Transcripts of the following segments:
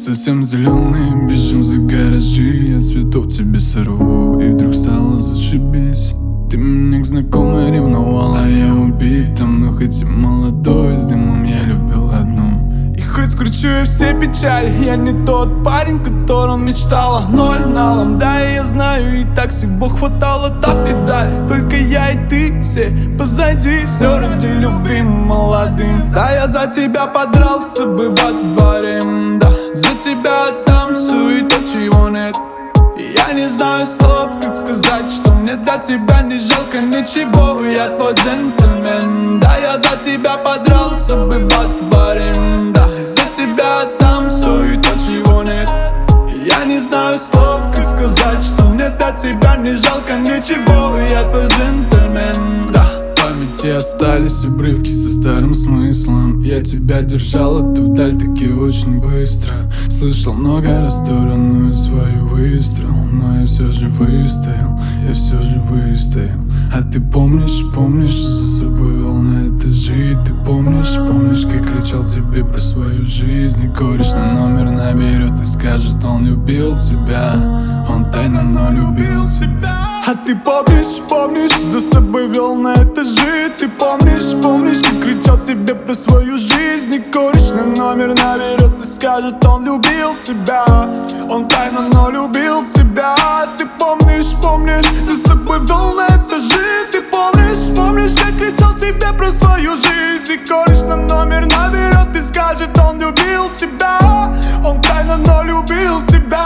совсем зеленые, бежим за гаражи. Я цветов тебе сорву, и вдруг стало зашибись. Ты меня к знакомой ревновала, я убитым. Но хоть и молодой, с дымом я любил одну. И хоть скручу я все печали, я не тот парень, которым мечтала. Ноль налом, да, я знаю, и так всего хватало. Та педаль, только я и ты, все позади. Все ради любви молодым. Да, я за тебя подрался бы во дворе, да. За тебя отдам все и то, чего нет. Я не знаю слов, как сказать, что мне до тебя не жалко ничего. Я твой джентльмен, да, я за тебя подрался бы во дворе, да. За тебя отдам все и то, чего нет. Я не знаю слов, как сказать, что мне до тебя не жалко ничего. Я твой джентльмен, да. В памяти остались обрывки со старым смыслом. Я тебя держала, ты вдаль таки очень быстро. Слышал много раз сторону свою выстрел, но я все же выстоял, я все же выстоял. А ты помнишь, за собой вел на этажи. Ты помнишь, как кричал тебе про свою жизнь. И кореш на номер наберет и скажет, он любил тебя. Он тайно, но любил тебя. А ты помнишь, за собой вел на этажи. Ты помнишь, как кричал тебе про свою жизнь. И кореш на номер наберет и скажет, он любил тебя. Он тайно, но любил тебя. Ты помнишь, за собой вел на этажи. Ты помнишь, как кричал тебе про свою жизнь. И кореш на номер наберет и скажет, он любил тебя. Он тайно, но любил тебя.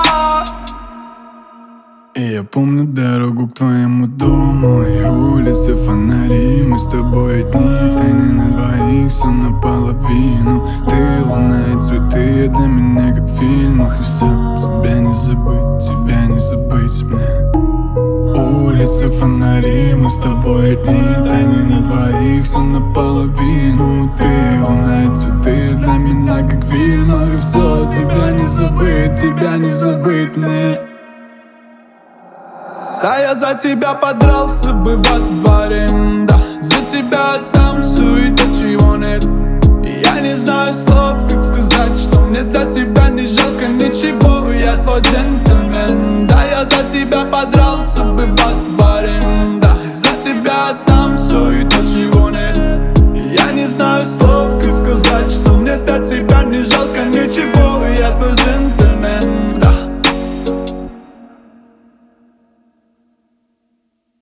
И я помню дорогу к твоему дому и улицы, фонари. Мы с тобой одни, тайны на двоих, все наполовину. Ты, луна и цветы для меня как в фильмах. И все, тебя не забыть мне. Улицы, фонари, мы с тобой одни, тайны на двоих, все наполовину. Ты, луна и цветы для меня как в фильмах. И все, тебя не забыть мне. Да, я за тебя подрался бы во дворе, да. За тебя отдам все и то, чего нет. И я не знаю слов, как сказать, что мне до тебя не жалко ничего. Я твой джентльмен.